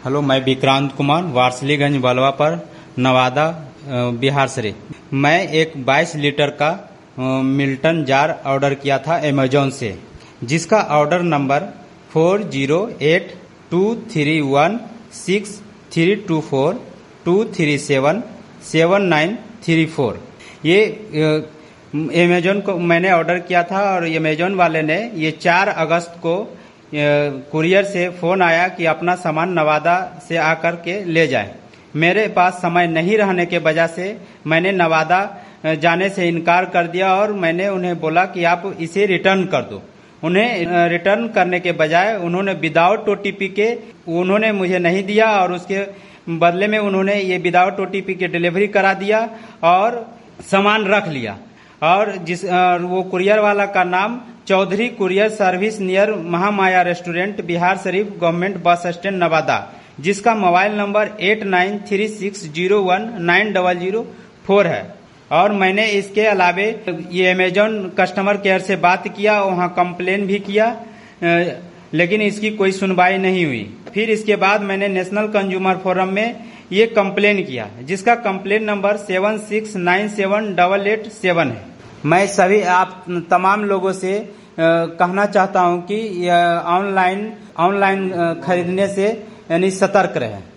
Hello, मैं विक्रांत कुमार, वारसलीगंज बलवा पर, नवादा, बिहार से। मैं एक 22 लीटर का मिल्टन जार ऑर्डर किया था अमेजोन से, जिसका ऑर्डर नंबर 4081232423747934। ये अमेजोन को मैंने ऑर्डर किया था और अमेजोन वाले ने ये 4 अगस्त को कुरियर से फोन आया कि अपना सामान नवादा से आकर के ले जाएं। मेरे पास समय नहीं रहने के वजह से मैंने नवादा जाने से इनकार कर दिया और मैंने उन्हें बोला कि आप इसे रिटर्न कर दो। उन्हें रिटर्न करने के बजाय उन्होंने विदाउट ओटीपी के उन्होंने मुझे नहीं दिया और उसके बदले में उन्होंने ये विदाउट ओटीपी के डिलीवरी करा दिया और सामान रख लिया। और वो कुरियर वाला का नाम Chaudhary courier service near Mahamaya restaurant, Bihar Sharif government bus stand, Nawada, जिसका मोबाइल नंबर 8936019004 है। और मैंने इसके अलावे ये अमेजोन कस्टमर केयर से बात किया, वहाँ कंप्लेन भी किया, लेकिन इसकी कोई सुनवाई नहीं हुई। फिर इसके बाद मैंने नेशनल कंज्यूमर फोरम में ये कंप्लेन किया, जिसका कंप्लेन नंबर 76978887 है। मैं सभी आप तमाम लोगों से कहना चाहता हूं कि ऑनलाइन खरीदने से यानी सतर्क रहें।